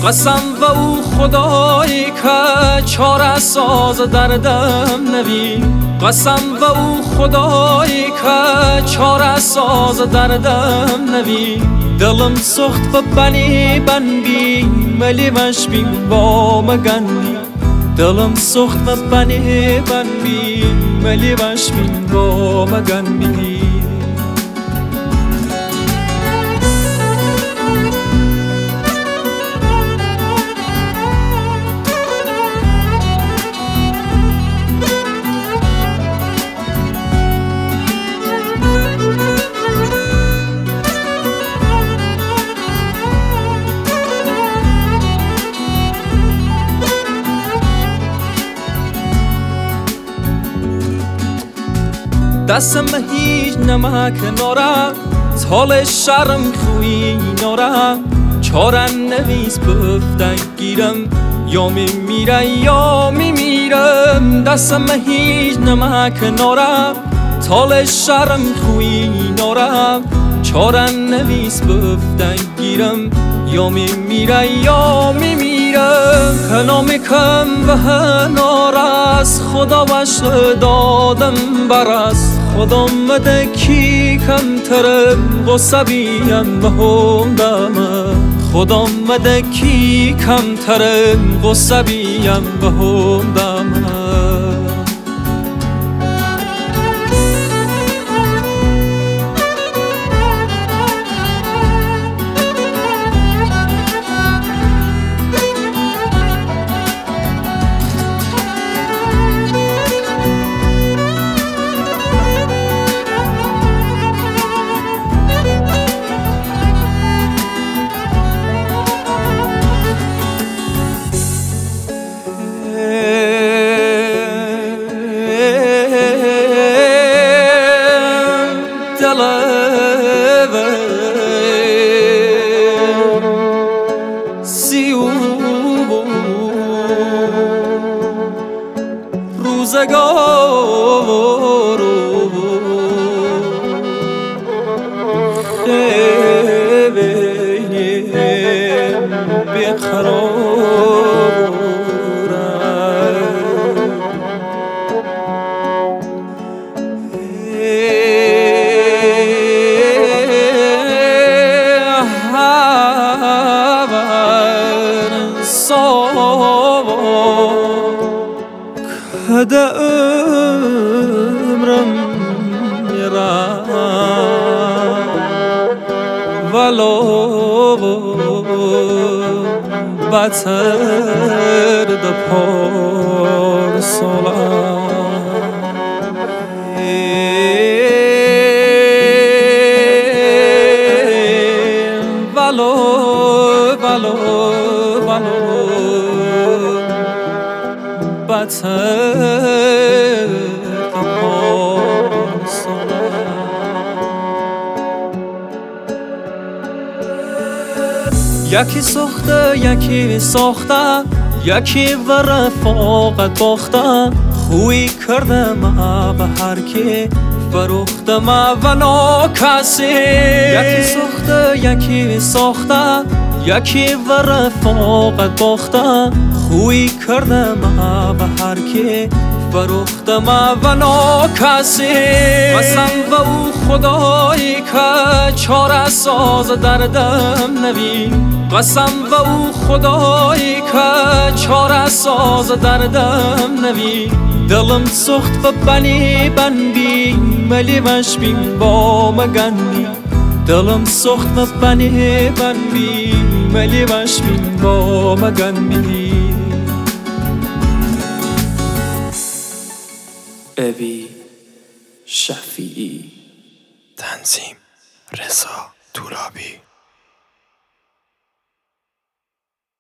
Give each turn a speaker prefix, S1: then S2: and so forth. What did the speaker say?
S1: قسم و او خدایی که چاره ساز دردم نوی قسم و او خدایی که چاره ساز دردم نوی دلم سخت و بنی بن بی ملی وش بی با مگنی دلم سخت و بنی بن بی ملی وش بی با مگنی دستم هیچ نمک نارم تال شرم خوی نارم چاره نویس بفتن گیرم یا میمیره یا میمیرم دستم هیچ نمک نارم تال شرم خوی نارم چاره نویس بفتن گیرم یا میمیره یا میمیرم هنا میکم و هنا رس خدا وش دادم برس خدا مده کی کم ترم غصه بیم و همدمه خدا مده کی کم ترم غصه بیم و همدمه روزگارو خیلی بیقرارم هده عمرم میرم ولو بتر ده پارسالم ولو بتر یکی ساخته یکی ساخته یکی و رفاقت باخته خوی کرده ما به هر کی فروخته ما و ناکسی یکی ساخته یکی ساخته یکی و رفاقت باخته خوی کرده ما به هر کی فروخته ما و ناکسی قسم و او خدایی که چاره ساز دردم نوی قسم و او خدایی که چاره ساز دردم نوی دلم سخت و بنی بن بی ملی وش بیم با مگنی دلم سخت و بنی بن بی ملی وش بیم با مگنی
S2: ابی شفیعی تنظیم رضا ترابی